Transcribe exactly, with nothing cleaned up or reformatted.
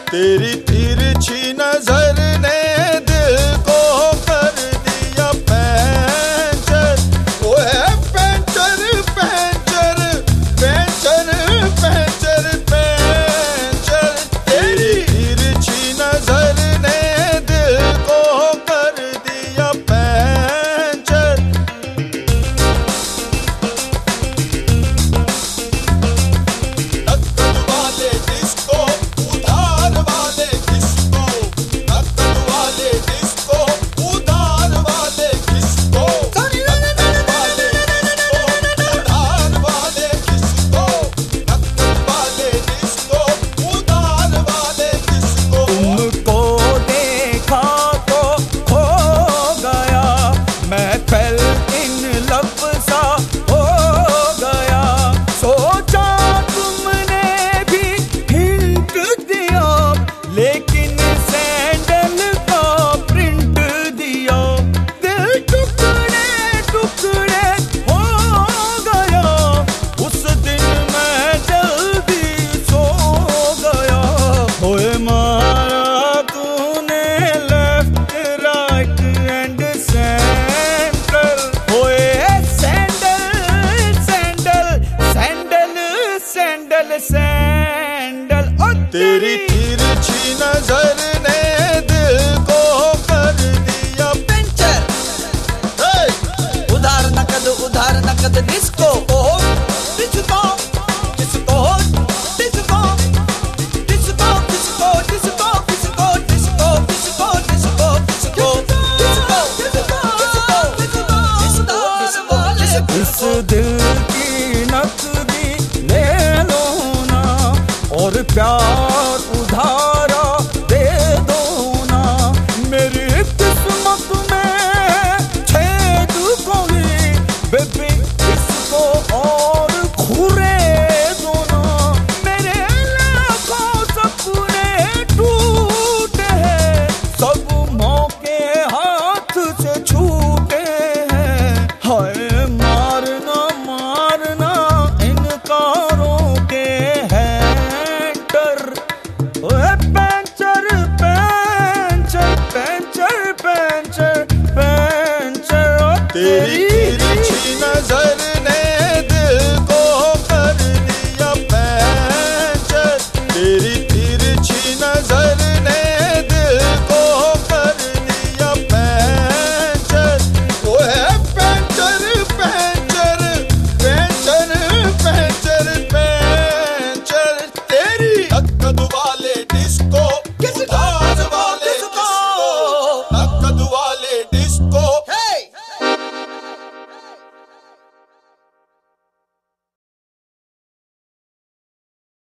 तेरी तिरछी नजर ने दिल को कर दिया पैंचर। ओए puncture puncture puncture puncture puncture. तेरी तिरछी नजर ने दिल को कर दिया पैंचर। नक्कल वाले डिस्को उधार वाले किसको, नक्कल वाले डिस्को उधार वाले किसको, नक्कल वाले डिस्को उधार वाले किसको, नक्कल वाले डिस्को उधार वाले किसको। तुमको देखा तो खो गया मैं, फेल इन लव सा हो गया। सोचा तुमने भी हिंट दिया, लेकिन सैंडल का प्रिंट दिया। दिल टुकड़े टुकड़े हो गया, उस दिन मैं जल्दी सो गया। होए मारा तूने लेफ्ट राइट एंड सेंट्रल। होए sandal sandal sandal sandal sandal. ओ तेरी तिरछी नजर ने दिल को कर दिया पेंचर। हे! उधार नकद उधार नकद डिस्को।